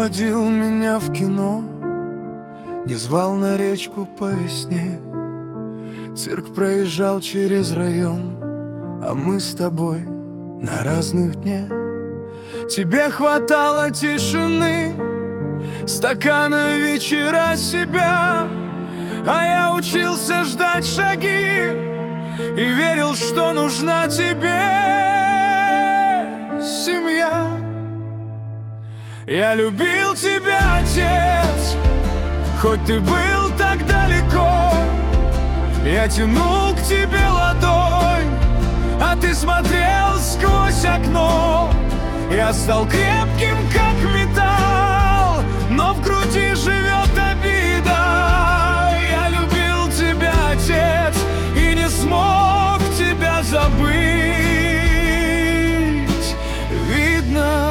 водил меня в кино, не звал на речку по весне. Цирк проезжал через район, а мы с тобой на разных дне. Тебе хватало тишины, стакана вечера себя, а я учился ждать шаги и верил, что нужна тебе семья. Я любил тебя, отец, хоть ты был так далеко. Я тянул к тебе ладонь, а ты смотрел сквозь окно. Я стал крепким, как металл, но в груди живет обида. Я любил тебя, отец, и не смог тебя забыть. Видно,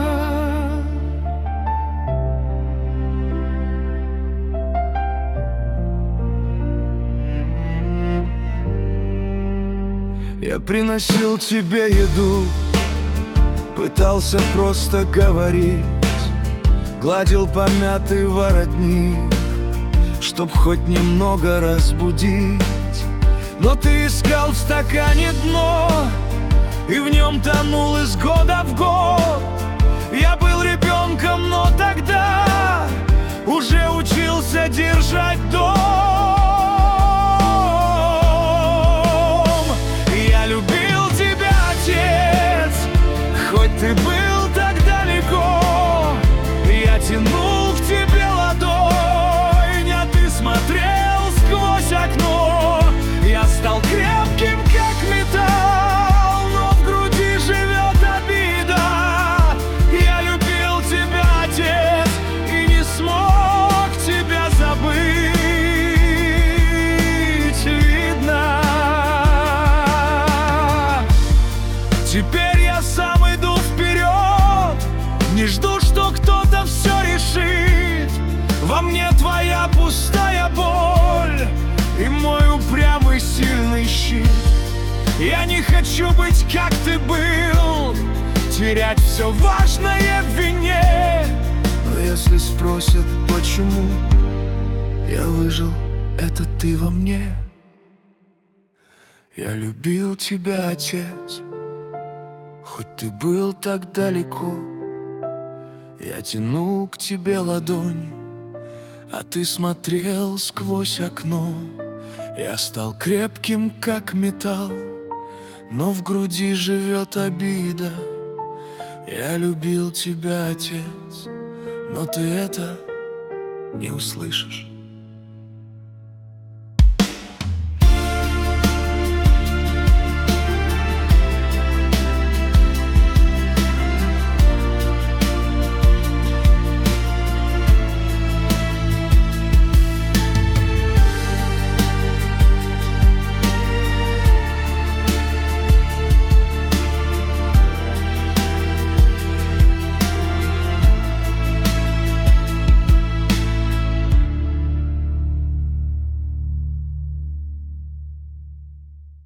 я приносил тебе еду, пытался просто говорить, гладил помятый воротник, чтоб хоть немного разбудить. Но ты искал в стакане дно, и в нем тонул из года в год. Я был ребенком, но тогда уже учился держать дом. Я любил тебя, отец, хоть ты был так далеко. Я тянул к тебе ладонь, а ты смотрел сквозь окно. Я стал крепким, как металл, но в груди живет обида. Я любил тебя, отец, и не смог тебя забыть. Видно, теперь я сам иду вперед, не жду, что кто-то все решит. Во мне твоя пустая боль и мой упрямый сильный щит. Я не хочу быть, как ты был, терять все важное в вине. Но если спросят, почему я выжил, это ты во мне. Я любил тебя, отец, хоть ты был так далеко. Я тянул к тебе ладонь, а ты смотрел сквозь окно. Я стал крепким, как металл, но в груди живет обида. Я любил тебя, отец, но ты это не услышишь.